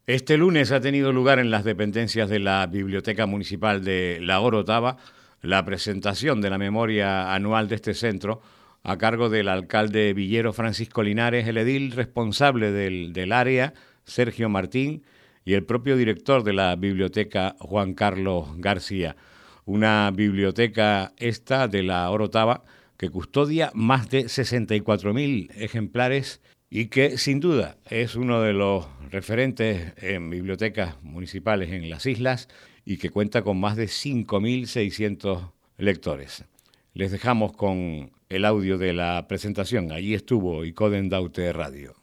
Este lunes ha tenido lugar en las dependencias de la Biblioteca Municipal de La Orotava la presentación de la memoria anual de este centro a cargo del alcalde villero Francisco Linares, el edil responsable del área, Sergio Martín, y el propio director de la biblioteca, Juan Carlos García. Una biblioteca esta de La Orotava que custodia más de 64.000 ejemplares y que sin duda es uno de los referentes en bibliotecas municipales en las islas y que cuenta con más de 5.600 lectores. Les dejamos con el audio de la presentación. Allí estuvo Icoden Daute Radio.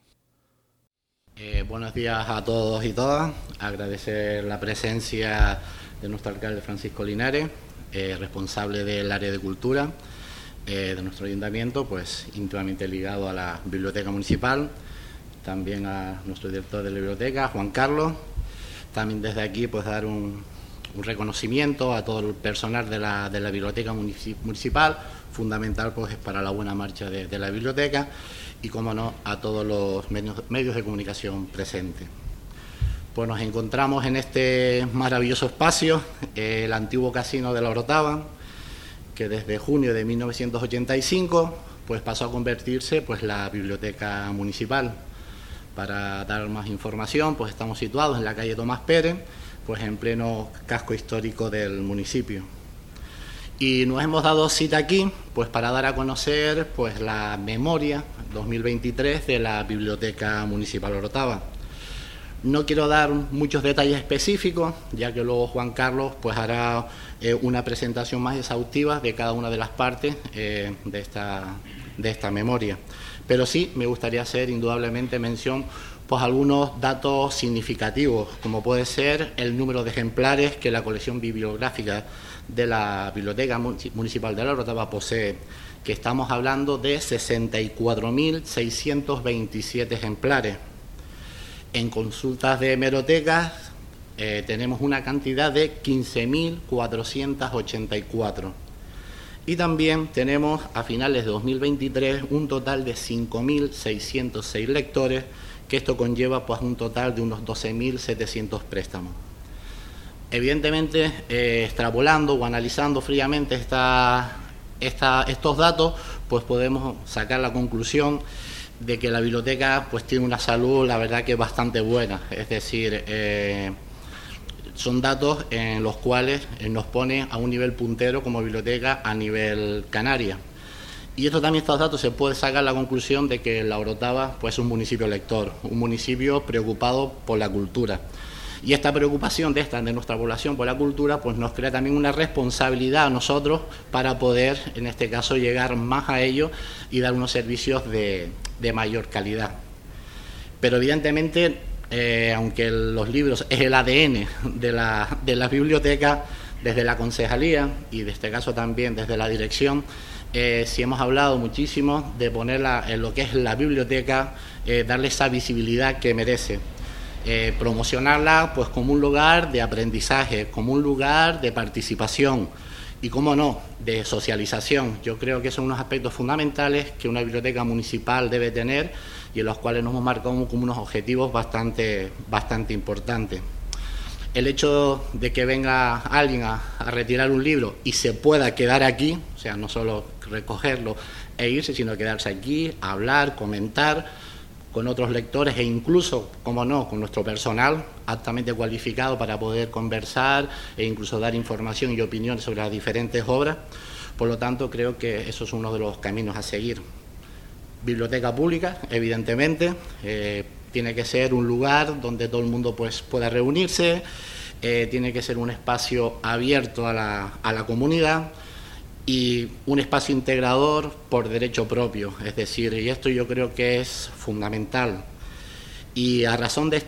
Buenos días a todos y todas. Agradecer la presencia de nuestro alcalde Francisco Linares, responsable del área de cultura de nuestro ayuntamiento, pues íntimamente ligado a la biblioteca municipal, también a nuestro director de la biblioteca, Juan Carlos. También desde aquí pues dar un reconocimiento a todo el personal de la biblioteca municipal, fundamental pues para la buena marcha de la biblioteca, y como no, a todos los medios de comunicación presentes. Pues nos encontramos en este maravilloso espacio, el antiguo casino de La Orotava, que desde junio de 1985 pues pasó a convertirse pues la biblioteca municipal. Para dar más información, pues estamos situados en la calle Tomás Pérez, pues en pleno casco histórico del municipio. Y nos hemos dado cita aquí pues para dar a conocer pues la memoria 2023 de la Biblioteca Municipal Orotava. No quiero dar muchos detalles específicos, ya que luego Juan Carlos pues hará una presentación más exhaustiva de cada una de las partes de esta memoria. Pero sí me gustaría hacer indudablemente mención pues algunos datos significativos, como puede ser el número de ejemplares que la colección bibliográfica de la Biblioteca Municipal de La Orotava posee, que estamos hablando de 64.627 ejemplares. En consultas de hemerotecas tenemos una cantidad de 15.484. Y también tenemos a finales de 2023 un total de 5.606 lectores, que esto conlleva pues un total de unos 12.700 préstamos. Evidentemente, extrapolando o analizando fríamente estos datos, pues podemos sacar la conclusión de que la biblioteca pues tiene una salud, la verdad que bastante buena. Es decir, son datos en los cuales nos pone a un nivel puntero como biblioteca a nivel Canarias. Y estos datos se puede sacar la conclusión de que La Orotava pues, es un municipio lector, un municipio preocupado por la cultura. Y esta preocupación de nuestra población por la cultura pues nos crea también una responsabilidad a nosotros para poder, en este caso, llegar más a ello y dar unos servicios de mayor calidad. Pero evidentemente, aunque los libros es el ADN de la biblioteca, desde la concejalía y en este caso también desde la dirección, sí hemos hablado muchísimo de ponerla en lo que es la biblioteca, darle esa visibilidad que merece. Promocionarla pues como un lugar de aprendizaje, como un lugar de participación y, cómo no, de socialización. Yo creo que son unos aspectos fundamentales que una biblioteca municipal debe tener y en los cuales nos hemos marcado como unos objetivos bastante importantes. El hecho de que venga alguien a retirar un libro y se pueda quedar aquí, o sea, no solo recogerlo e irse, sino quedarse aquí, hablar, comentar con otros lectores e incluso, como no, con nuestro personal altamente cualificado para poder conversar e incluso dar información y opiniones sobre las diferentes obras. Por lo tanto, creo que eso es uno de los caminos a seguir. Biblioteca pública, evidentemente, tiene que ser un lugar donde todo el mundo pues, pueda reunirse, tiene que ser un espacio abierto a la comunidad, y un espacio integrador por derecho propio, es decir, y esto yo creo que es fundamental. Y a razón de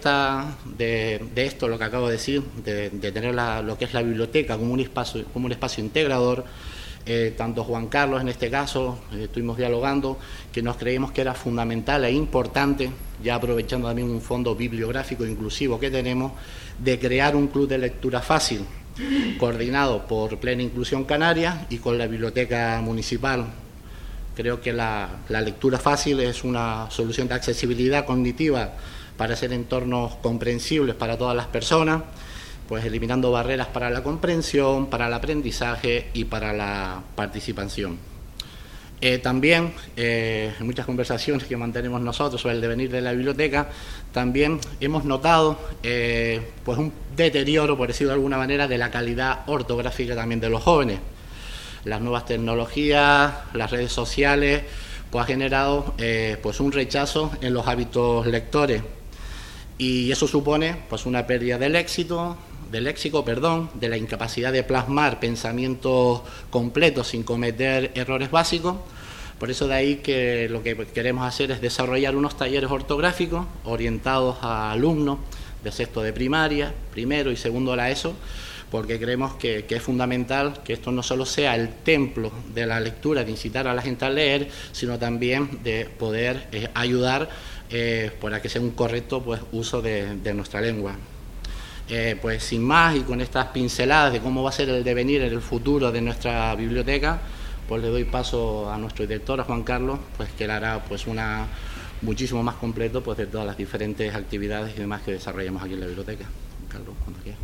esto, lo que acabo de decir, de tener lo que es la biblioteca como un espacio integrador, tanto Juan Carlos en este caso, estuvimos dialogando, que nos creímos que era fundamental e importante, ya aprovechando también un fondo bibliográfico inclusivo que tenemos, de crear un club de lectura fácil, coordinado por Plena Inclusión Canaria y con la Biblioteca Municipal. Creo que la lectura fácil es una solución de accesibilidad cognitiva para hacer entornos comprensibles para todas las personas, pues eliminando barreras para la comprensión, para el aprendizaje y para la participación. También, en muchas conversaciones que mantenemos nosotros sobre el devenir de la biblioteca, también hemos notado pues un deterioro, por decirlo de alguna manera, de la calidad ortográfica también de los jóvenes. Las nuevas tecnologías, las redes sociales, pues ha generado pues un rechazo en los hábitos lectores, y eso supone pues una pérdida del léxico, de la incapacidad de plasmar pensamientos completos sin cometer errores básicos. Por eso de ahí que lo que queremos hacer es desarrollar unos talleres ortográficos orientados a alumnos de sexto de primaria, primero y segundo de la ESO, porque creemos que es fundamental que esto no solo sea el templo de la lectura, de incitar a la gente a leer, sino también de poder ayudar para que sea un correcto pues, uso de nuestra lengua. Pues sin más, y con estas pinceladas de cómo va a ser el devenir en el futuro de nuestra biblioteca, pues le doy paso a nuestro director, a Juan Carlos, pues que le hará pues muchísimo más completo pues de todas las diferentes actividades y demás que desarrollamos aquí en la biblioteca. Juan Carlos, cuando quiera.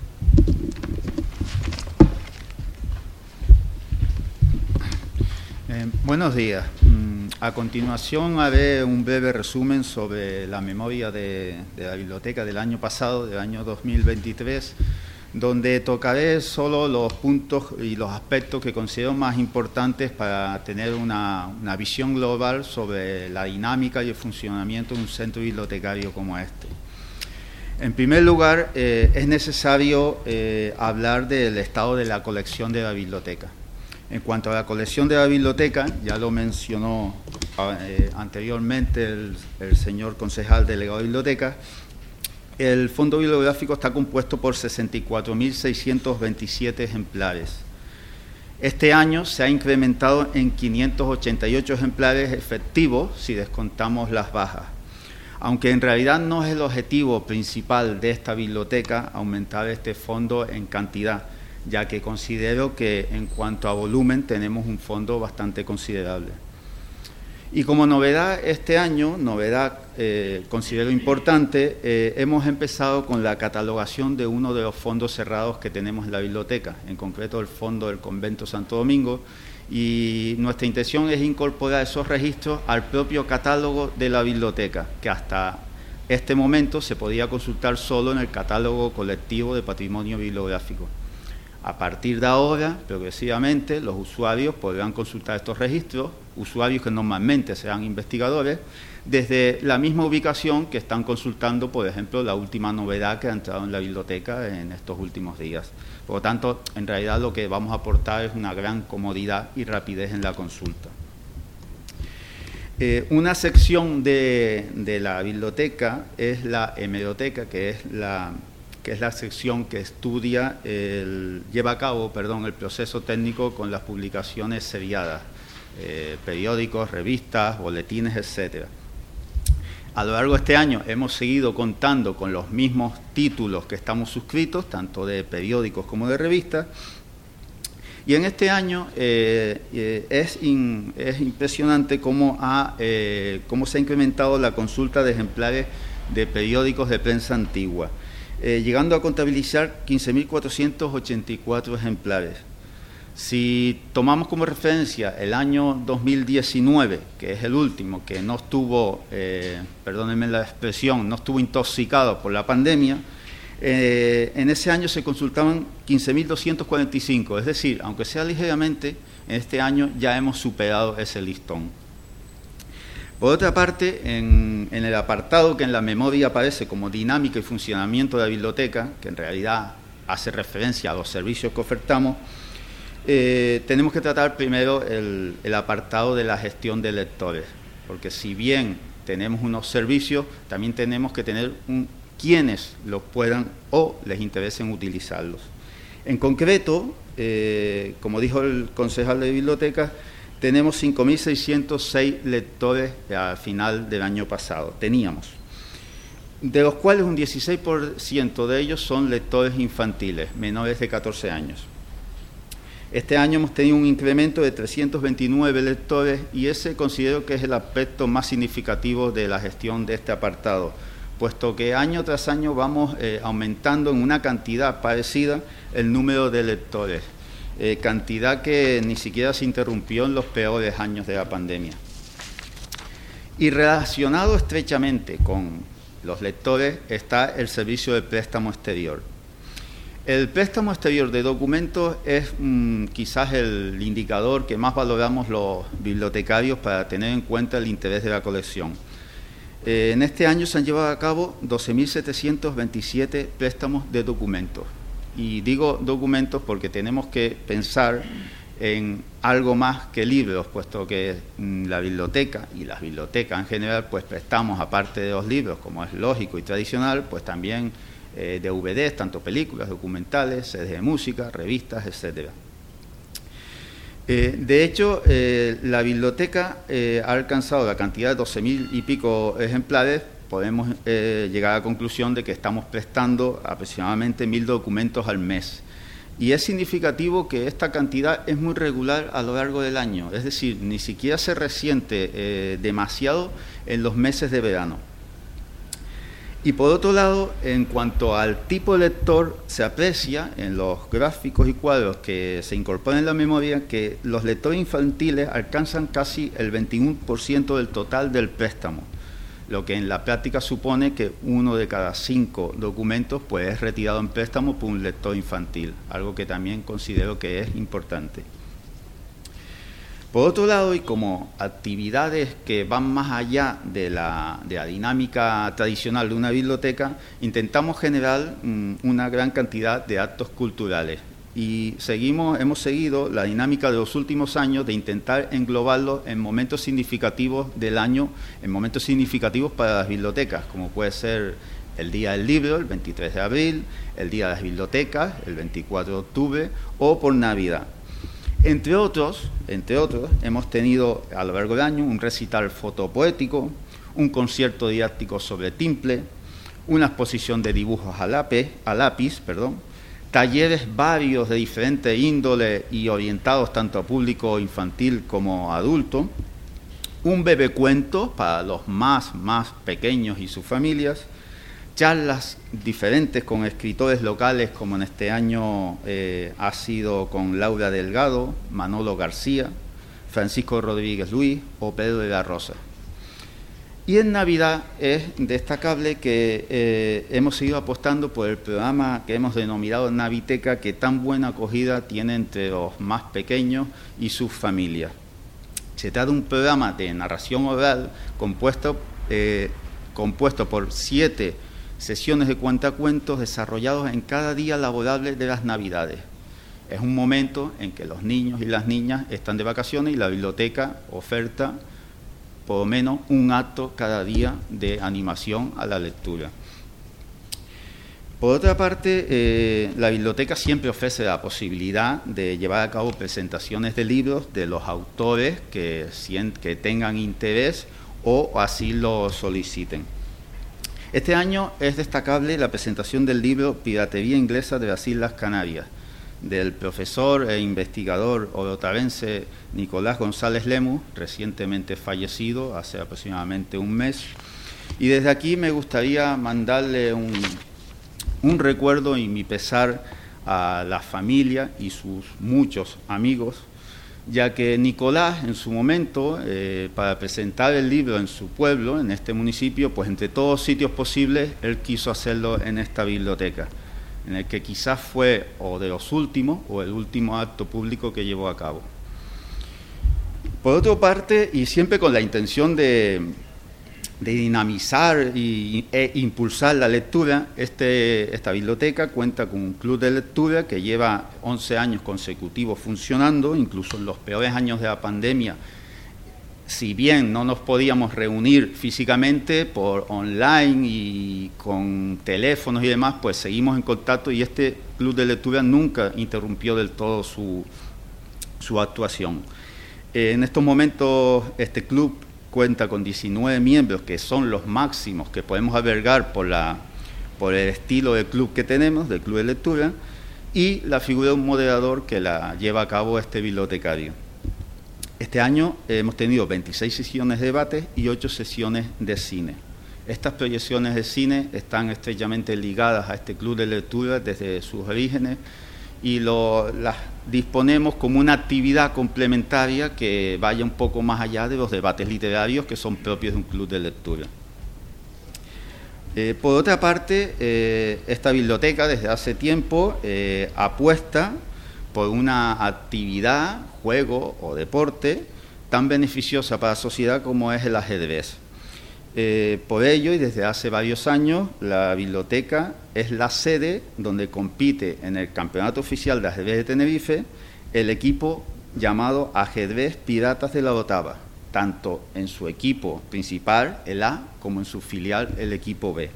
Buenos días. A continuación haré un breve resumen sobre la memoria de la biblioteca del año pasado, del año 2023, donde tocaré solo los puntos y los aspectos que considero más importantes para tener una visión global sobre la dinámica y el funcionamiento de un centro bibliotecario como este. En primer lugar, es necesario hablar del estado de la colección de la biblioteca. En cuanto a la colección de la biblioteca, ya lo mencionó anteriormente el señor concejal delegado de biblioteca, el fondo bibliográfico está compuesto por 64.627 ejemplares. Este año se ha incrementado en 588 ejemplares efectivos si descontamos las bajas, aunque en realidad no es el objetivo principal de esta biblioteca aumentar este fondo en cantidad, ya que considero que en cuanto a volumen tenemos un fondo bastante considerable. Y como novedad este año, considero importante, hemos empezado con la catalogación de uno de los fondos cerrados que tenemos en la biblioteca, en concreto el fondo del Convento Santo Domingo, y nuestra intención es incorporar esos registros al propio catálogo de la biblioteca, que hasta este momento se podía consultar solo en el catálogo colectivo de patrimonio bibliográfico. A partir de ahora, progresivamente, los usuarios podrán consultar estos registros, usuarios que normalmente serán investigadores, desde la misma ubicación que están consultando, por ejemplo, la última novedad que ha entrado en la biblioteca en estos últimos días. Por lo tanto, en realidad lo que vamos a aportar es una gran comodidad y rapidez en la consulta. Una sección de la biblioteca es la hemeroteca, que es la sección que lleva a cabo el proceso técnico con las publicaciones seriadas, periódicos, revistas, boletines, etc. A lo largo de este año hemos seguido contando con los mismos títulos que estamos suscritos, tanto de periódicos como de revistas, y en este año es impresionante cómo se ha incrementado la consulta de ejemplares de periódicos de prensa antigua, llegando a contabilizar 15.484 ejemplares. Si tomamos como referencia el año 2019, que es el último, que no estuvo, perdónenme la expresión, no estuvo intoxicado por la pandemia, en ese año se consultaban 15.245, es decir, aunque sea ligeramente, en este año ya hemos superado ese listón. Por otra parte, en el apartado que en la memoria aparece como dinámica y funcionamiento de la biblioteca, que en realidad hace referencia a los servicios que ofertamos, tenemos que tratar primero el apartado de la gestión de lectores, porque si bien tenemos unos servicios, también tenemos que tener quienes los puedan o les interesen utilizarlos. En concreto, como dijo el concejal de biblioteca, tenemos 5.606 lectores al final del año pasado, teníamos, de los cuales un 16% de ellos son lectores infantiles, menores de 14 años. Este año hemos tenido un incremento de 329 lectores y ese considero que es el aspecto más significativo de la gestión de este apartado, puesto que año tras año vamos aumentando en una cantidad parecida el número de lectores, cantidad que ni siquiera se interrumpió en los peores años de la pandemia. Y relacionado estrechamente con los lectores está el servicio de préstamo exterior. El préstamo exterior de documentos es quizás el indicador que más valoramos los bibliotecarios para tener en cuenta el interés de la colección. En este año se han llevado a cabo 12.727 préstamos de documentos. Y digo documentos porque tenemos que pensar en algo más que libros, puesto que la biblioteca y las bibliotecas en general pues prestamos, aparte de los libros, como es lógico y tradicional, pues también DVDs, tanto películas, documentales, CDs de música, revistas, etc. De hecho, la biblioteca ha alcanzado la cantidad de 12.000 y pico ejemplares. Podemos llegar a la conclusión de que estamos prestando aproximadamente 1.000 documentos al mes. Y es significativo que esta cantidad es muy regular a lo largo del año, es decir, ni siquiera se resiente demasiado en los meses de verano. Y por otro lado, en cuanto al tipo de lector, se aprecia en los gráficos y cuadros que se incorporan en la memoria que los lectores infantiles alcanzan casi el 21% del total del préstamo, lo que en la práctica supone que 1 de cada 5 documentos pues, es retirado en préstamo por un lector infantil, algo que también considero que es importante. Por otro lado, y como actividades que van más allá de la dinámica tradicional de una biblioteca, intentamos generar una gran cantidad de actos culturales. Y hemos seguido la dinámica de los últimos años de intentar englobarlo en momentos significativos del año, en momentos significativos para las bibliotecas, como puede ser el Día del Libro, el 23 de abril, el Día de las Bibliotecas, el 24 de octubre, o por Navidad. Entre otros, hemos tenido a lo largo del año un recital fotopoético, un concierto didáctico sobre timple, una exposición de dibujos a lápiz, talleres varios de diferente índole y orientados tanto a público infantil como adulto, un bebecuento para los más pequeños y sus familias, charlas diferentes con escritores locales, como en este año ha sido con Laura Delgado, Manolo García, Francisco Rodríguez Luis o Pedro de la Rosa. Y en Navidad es destacable que hemos seguido apostando por el programa que hemos denominado Naviteca, que tan buena acogida tiene entre los más pequeños y sus familias. Se trata de un programa de narración oral compuesto por 7 sesiones de cuentacuentos desarrollados en cada día laborable de las Navidades. Es un momento en que los niños y las niñas están de vacaciones y la biblioteca oferta por lo menos un acto cada día de animación a la lectura. Por otra parte, la biblioteca siempre ofrece la posibilidad de llevar a cabo presentaciones de libros de los autores que tengan interés o así lo soliciten. Este año es destacable la presentación del libro Piratería inglesa de las Islas Canarias, del profesor e investigador orotavense Nicolás González Lemus, recientemente fallecido hace aproximadamente un mes. Y desde aquí me gustaría mandarle un recuerdo y mi pesar a la familia y sus muchos amigos, ya que Nicolás en su momento, para presentar el libro en su pueblo, en este municipio, pues entre todos sitios posibles, él quiso hacerlo en esta biblioteca, en el que quizás fue o de los últimos o el último acto público que llevó a cabo. Por otra parte, y siempre con la intención de dinamizar e impulsar la lectura, esta biblioteca cuenta con un club de lectura que lleva 11 años consecutivos funcionando, incluso en los peores años de la pandemia. Si bien no nos podíamos reunir físicamente por online y con teléfonos y demás, pues seguimos en contacto y este club de lectura nunca interrumpió del todo su actuación. En estos momentos este club cuenta con 19 miembros, que son los máximos que podemos albergar por el estilo de club que tenemos, del club de lectura, y la figura de un moderador que la lleva a cabo este bibliotecario. Este año hemos tenido 26 sesiones de debate y 8 sesiones de cine. Estas proyecciones de cine están estrechamente ligadas a este club de lectura desde sus orígenes y las disponemos como una actividad complementaria que vaya un poco más allá de los debates literarios que son propios de un club de lectura. Por otra parte, esta biblioteca desde hace tiempo apuesta por una actividad, juego o deporte tan beneficiosa para la sociedad como es el ajedrez. Por ello, y desde hace varios años, la biblioteca es la sede donde compite en el Campeonato Oficial de Ajedrez de Tenerife el equipo llamado Ajedrez Piratas de la Orotava, tanto en su equipo principal, el A, como en su filial, el equipo B.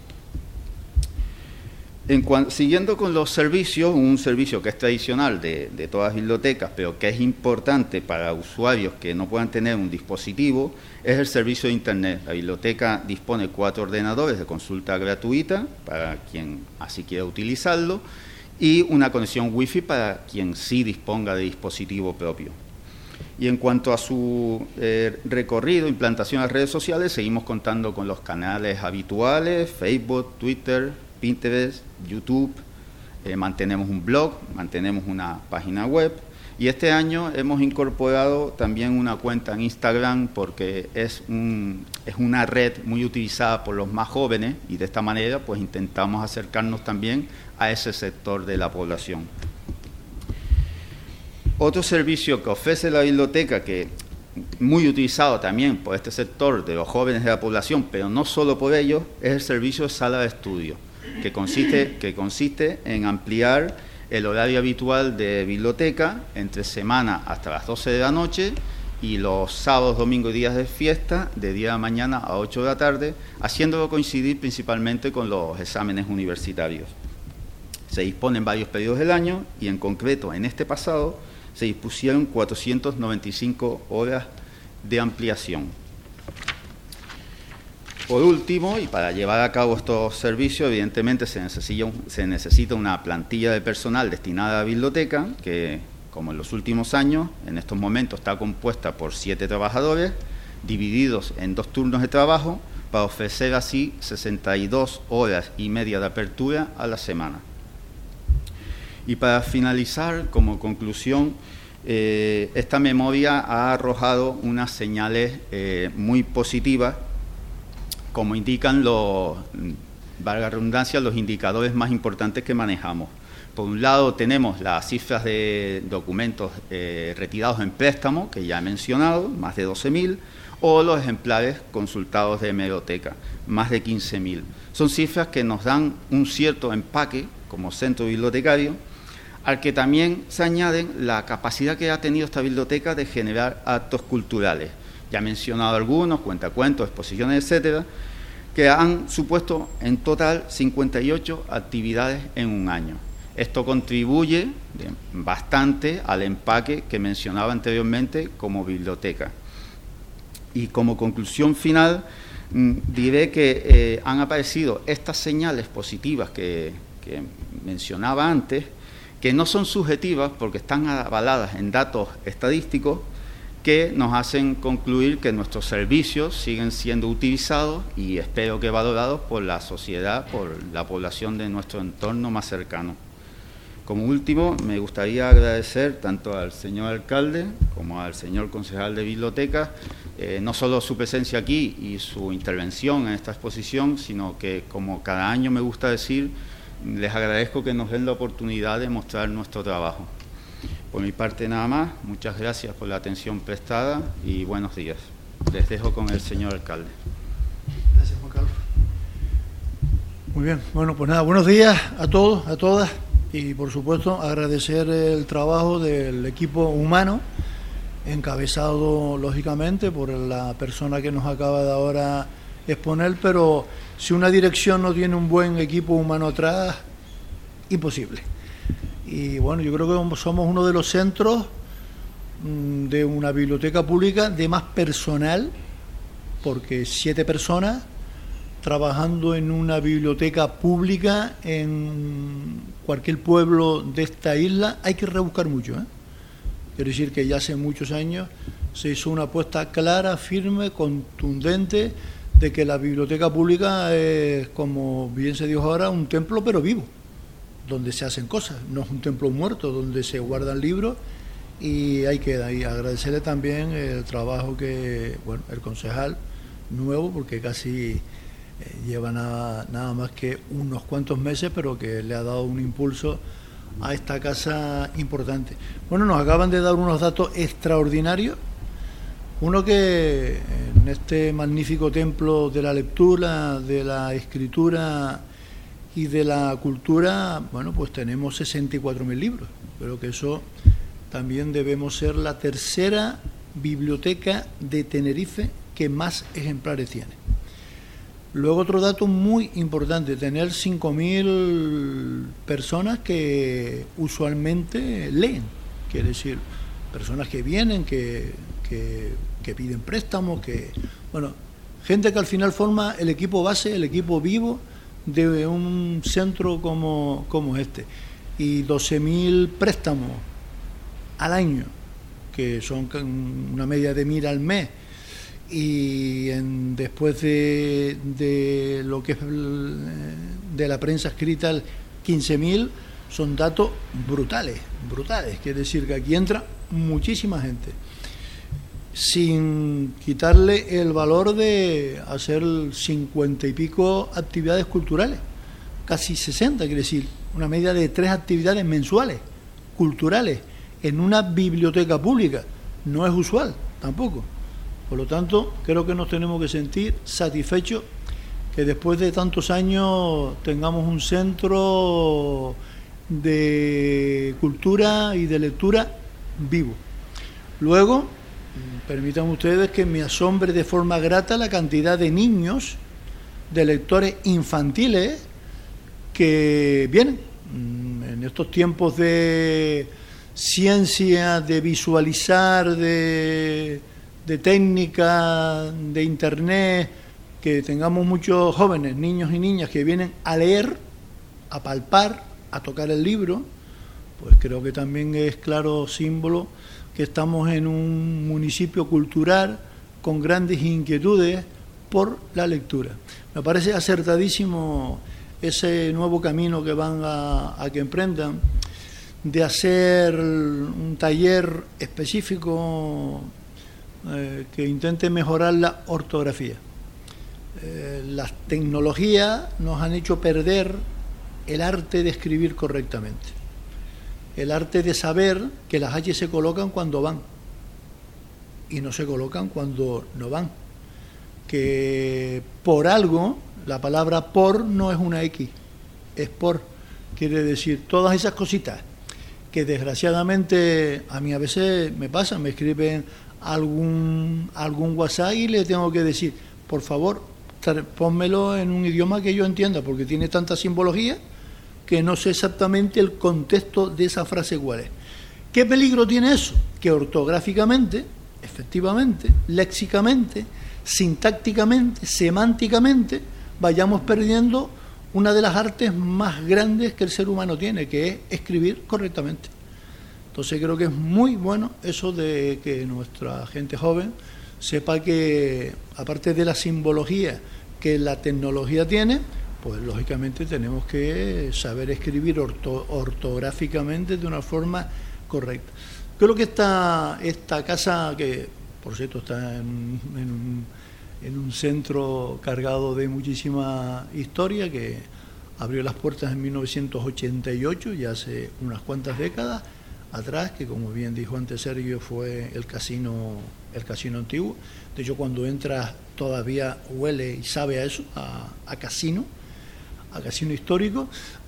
Siguiendo con los servicios, un servicio que es tradicional de todas las bibliotecas, pero que es importante para usuarios que no puedan tener un dispositivo, es el servicio de Internet. La biblioteca dispone de 4 ordenadores de consulta gratuita para quien así quiera utilizarlo y una conexión Wi-Fi para quien sí disponga de dispositivo propio. Y en cuanto a su recorrido, implantación en las redes sociales, seguimos contando con los canales habituales, Facebook, Twitter, Pinterest, YouTube, mantenemos un blog, mantenemos una página web y este año hemos incorporado también una cuenta en Instagram porque es una red muy utilizada por los más jóvenes y de esta manera pues intentamos acercarnos también a ese sector de la población. Otro servicio que ofrece la biblioteca, que muy utilizado también por este sector de los jóvenes de la población, pero no solo por ellos, es el servicio de sala de estudio, que consiste en ampliar el horario habitual de biblioteca entre semana hasta las 12 de la noche y los sábados, domingos y días de fiesta de 10 de la mañana a 8 de la tarde, haciéndolo coincidir principalmente con los exámenes universitarios. Se disponen varios periodos del año y en concreto en este pasado se dispusieron 495 horas de ampliación. Por último, y para llevar a cabo estos servicios, evidentemente se necesita una plantilla de personal destinada a la biblioteca, que, como en los últimos años, en estos momentos está compuesta por 7 trabajadores, divididos en 2 turnos de trabajo, para ofrecer así 62 horas y media de apertura a la semana. Y para finalizar, como conclusión, esta memoria ha arrojado unas señales muy positivas, como indican valga la redundancia, los indicadores más importantes que manejamos. Por un lado tenemos las cifras de documentos retirados en préstamo, que ya he mencionado, más de 12.000, o los ejemplares consultados de hemeroteca, más de 15.000. Son cifras que nos dan un cierto empaque como centro bibliotecario, al que también se añaden la capacidad que ha tenido esta biblioteca de generar actos culturales. Ya he mencionado algunos, cuentacuentos, exposiciones, etcétera, que han supuesto en total 58 actividades en un año. Esto contribuye bastante al empaque que mencionaba anteriormente como biblioteca. Y como conclusión final, diré que han aparecido estas señales positivas que mencionaba antes, que no son subjetivas porque están avaladas en datos estadísticos que nos hacen concluir que nuestros servicios siguen siendo utilizados y espero que valorados por la sociedad, por la población de nuestro entorno más cercano. Como último, me gustaría agradecer tanto al señor alcalde como al señor concejal de bibliotecas, no solo su presencia aquí y su intervención en esta exposición, sino que, como cada año me gusta decir, les agradezco que nos den la oportunidad de mostrar nuestro trabajo. Por mi parte nada más, muchas gracias por la atención prestada y buenos días. Les dejo con el señor alcalde. Gracias, Juan Carlos. Muy bien, bueno, pues nada, buenos días a todos, a todas y por supuesto agradecer el trabajo del equipo humano, encabezado lógicamente por la persona que nos acaba de ahora exponer, pero si una dirección no tiene un buen equipo humano atrás, imposible. Y bueno, yo creo que somos uno de los centros de una biblioteca pública de más personal, porque 7 personas trabajando en una biblioteca pública en cualquier pueblo de esta isla, hay que rebuscar mucho, ¿eh? Quiero decir que ya hace muchos años se hizo una apuesta clara, firme, contundente, de que la biblioteca pública es, como bien se dijo ahora, un templo pero vivo, donde se hacen cosas, no es un templo muerto donde se guardan libros. Y ahí queda, y agradecerle también el trabajo que, bueno, el concejal nuevo, porque casi lleva nada más que unos cuantos meses, pero que le ha dado un impulso a esta casa importante. Bueno, nos acaban de dar unos datos extraordinarios. Uno, que en este magnífico templo de la lectura, de la escritura y de la cultura, bueno, pues tenemos 64.000 libros. Creo que eso también debemos ser la tercera biblioteca de Tenerife que más ejemplares tiene. Luego, otro dato muy importante, tener 5.000 personas que usualmente leen, quiere decir, personas que vienen, que piden préstamos, bueno, gente que al final forma el equipo base, el equipo vivo de un centro como este. Y 12.000 préstamos al año, que son una media de 1.000 al mes, y después de lo que es de la prensa escrita, 15.000, son datos brutales, quiere decir que aquí entra muchísima gente, sin quitarle el valor de hacer 50 y pico actividades culturales, casi 60, quiere decir, una media de 3 actividades mensuales culturales en una biblioteca pública. No es usual tampoco. Por lo tanto, creo que nos tenemos que sentir satisfechos que después de tantos años tengamos un centro de cultura y de lectura vivo. Luego, permitan ustedes que me asombre de forma grata la cantidad de niños, de lectores infantiles que vienen en estos tiempos de ciencia, de visualizar, de técnica, de internet, que tengamos muchos jóvenes, niños y niñas que vienen a leer, a palpar, a tocar el libro, pues creo que también es claro símbolo que estamos en un municipio cultural con grandes inquietudes por la lectura. Me parece acertadísimo ese nuevo camino que van a que emprendan, de hacer un taller específico que intente mejorar la ortografía. Las tecnologías nos han hecho perder el arte de escribir correctamente, el arte de saber que las H se colocan cuando van y no se colocan cuando no van, que por algo la palabra por no es una X, es por, quiere decir todas esas cositas que desgraciadamente a mí a veces me pasan, me escriben algún WhatsApp y le tengo que decir, por favor, pónmelo en un idioma que yo entienda, porque tiene tanta simbología que no sé exactamente el contexto de esa frase cuál es. ¿Qué peligro tiene eso? Que ortográficamente, efectivamente, léxicamente, sintácticamente, semánticamente, vayamos perdiendo una de las artes más grandes que el ser humano tiene, que es escribir correctamente. Entonces creo que es muy bueno eso de que nuestra gente joven sepa que, aparte de la simbología que la tecnología tiene, pues lógicamente tenemos que saber escribir ortográficamente de una forma correcta. Creo que esta casa, que por cierto está en un centro cargado de muchísima historia, que abrió las puertas en 1988, ya hace unas cuantas décadas atrás, que como bien dijo antes Sergio, fue el casino antiguo. De hecho, cuando entras todavía huele y sabe a eso, a casino histórico.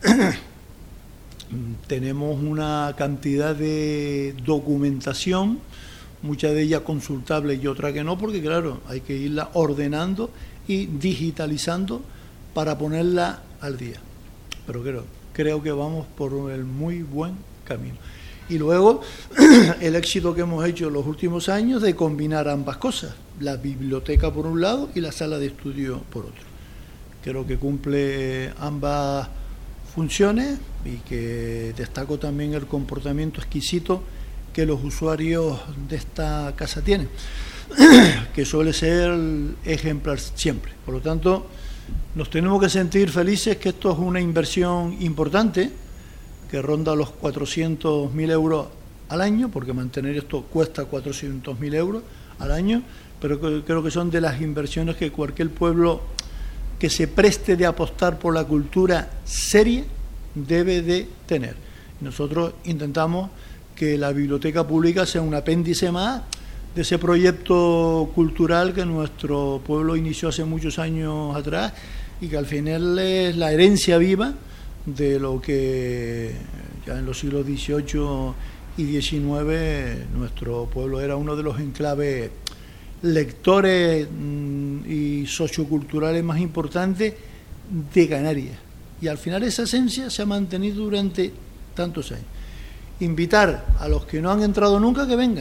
Tenemos una cantidad de documentación, mucha de ella consultable y otra que no, porque claro, hay que irla ordenando y digitalizando para ponerla al día. Pero creo que vamos por el muy buen camino. Y luego el éxito que hemos hecho en los últimos años de combinar ambas cosas, la biblioteca por un lado y la sala de estudio por otro. Creo que cumple ambas funciones y que destaco también el comportamiento exquisito que los usuarios de esta casa tienen. que suele ser ejemplar siempre. Por lo tanto, nos tenemos que sentir felices que esto es una inversión importante, que ronda los 400.000 euros al año, porque mantener esto cuesta 400.000 euros al año, pero creo que son de las inversiones que cualquier pueblo que se preste de apostar por la cultura seria debe de tener. Nosotros intentamos que la biblioteca pública sea un apéndice más de ese proyecto cultural que nuestro pueblo inició hace muchos años atrás y que al final es la herencia viva de lo que ya en los siglos XVIII y XIX nuestro pueblo era uno de los enclaves lectores y socioculturales más importantes de Canarias. Y al final esa esencia se ha mantenido durante tantos años. Invitar a los que no han entrado nunca que vengan,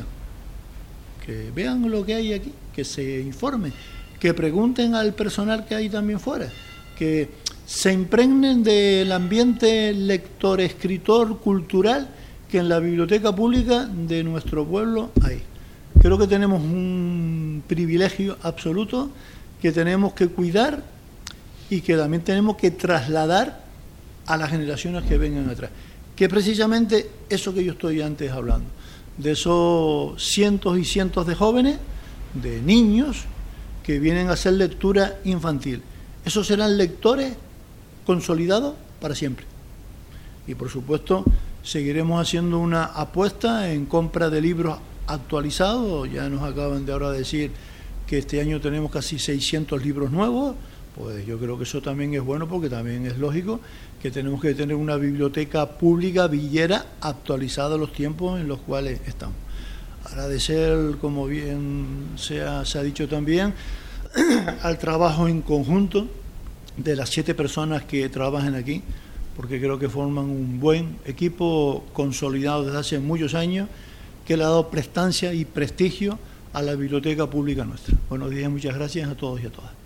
que vean lo que hay aquí, que se informen, que pregunten al personal que hay también fuera, que se impregnen del ambiente lector, escritor, cultural que en la biblioteca pública de nuestro pueblo hay. Creo que tenemos un privilegio absoluto que tenemos que cuidar y que también tenemos que trasladar a las generaciones que vengan atrás, que es precisamente eso que yo estoy antes hablando, de esos cientos y cientos de jóvenes, de niños que vienen a hacer lectura infantil. Esos serán lectores consolidados para siempre. Y por supuesto seguiremos haciendo una apuesta en compra de libros actualizados. Ya nos acaban de ahora decir que este año tenemos casi 600 libros nuevos. Pues yo creo que eso también es bueno, porque también es lógico que tenemos que tener una biblioteca pública villera actualizada a los tiempos en los cuales estamos. Agradecer, como bien se ha dicho también, al trabajo en conjunto de las 7 personas que trabajan aquí, porque creo que forman un buen equipo consolidado desde hace muchos años, que le ha dado prestancia y prestigio a la biblioteca pública nuestra. Buenos días, muchas gracias a todos y a todas.